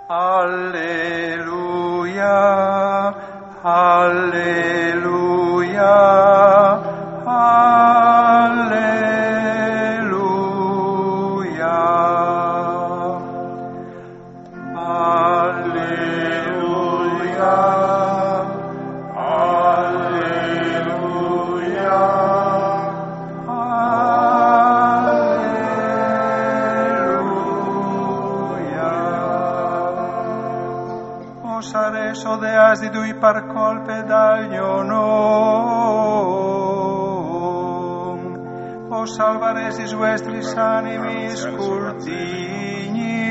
Alleluia, alleluia, alleluia. Alleluia, alleluia, alleluia. Os ares odeas di tui par colpe daglionom, os salvaresis vestris animis curtigni,